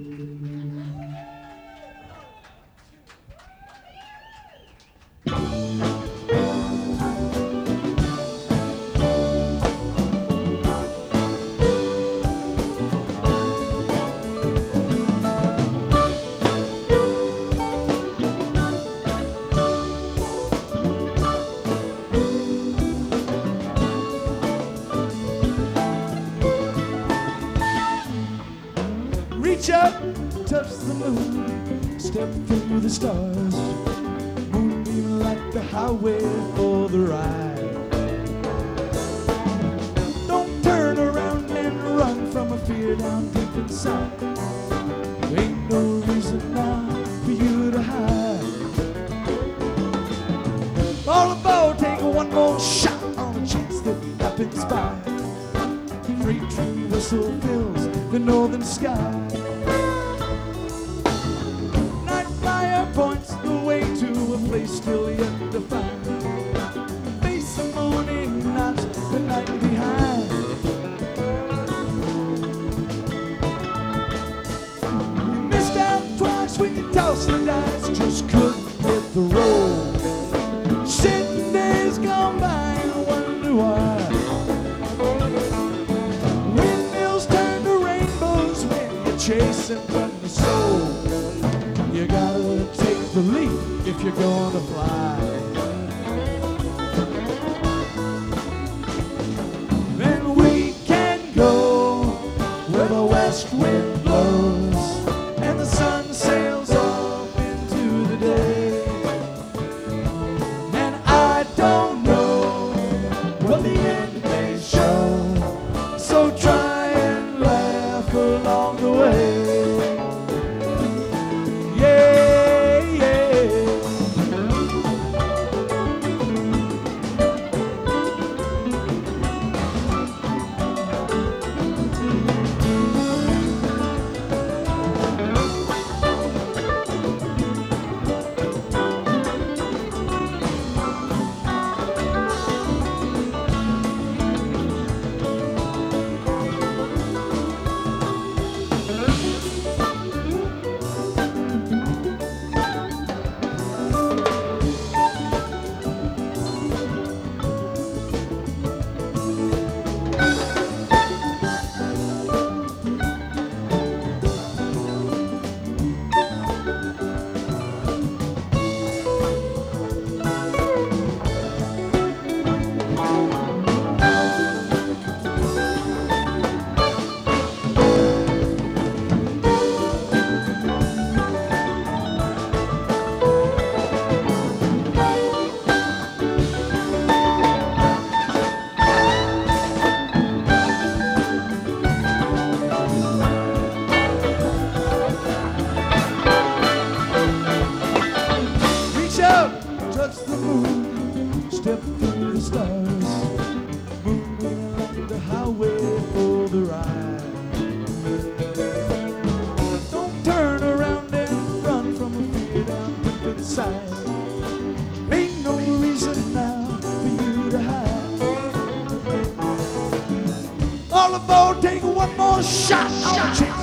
Reach up, touch the moon, step through the stars. Moonbeam like the highway for the ride. Don't turn around and run from a fear down deep inside. There ain't no reason now for you to hide. All aboard, take one more shot on a chance that happens by. Freight train whistle fills the northern sky. Night flyer points the way to a place still yet to find. Face the morning, not the night behind. You missed out twice when you tossed the dice, just couldn't hit the road. Sitting days gone by and wonder why. Chasing from the soul. You gotta take the leap if you're gonna fly. Then we can go where the west wind blows and the sun sails off into the day. And I don't know what the end may show, so try and laugh along the way. Touch the moon, step through the stars. Moonbeam like the highway for the ride. Don't turn around and run from a fear down deep inside. Ain't no reason now for you to hide. All aboard, take one more shot on a chance